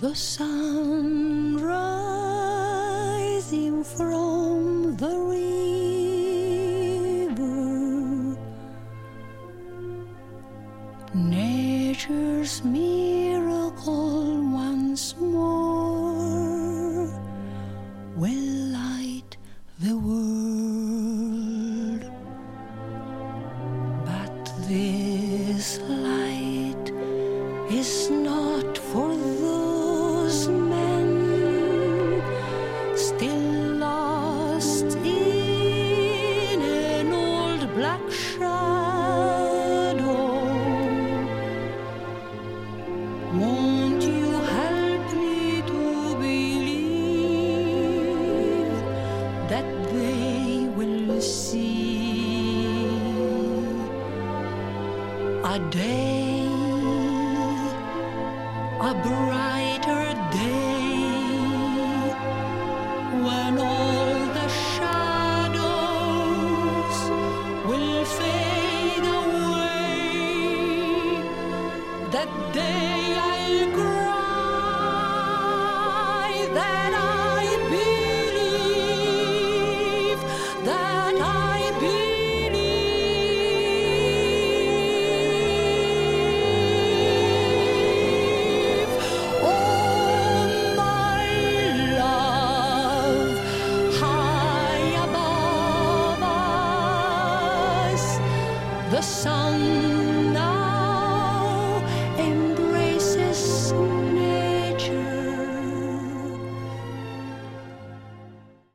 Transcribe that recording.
the sun rising from the river, nature's miracle once more will light the world. But this light is not for those men still lost in an old black shadow. Won't you help me to believe that they will see a day, a brighter day, when all